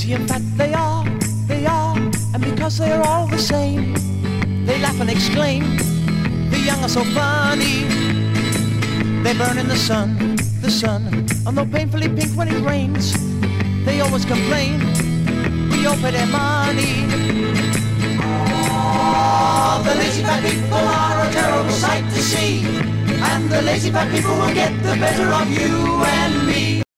lazy and fat they are, and because they are all the same, they laugh and exclaim, the young are so funny. They burn in the sun, although painfully pink when it rains. They always complain, we all pay their money. Oh, the lazy fat people are a terrible sight to see, and the lazy fat people will get the better of you and me.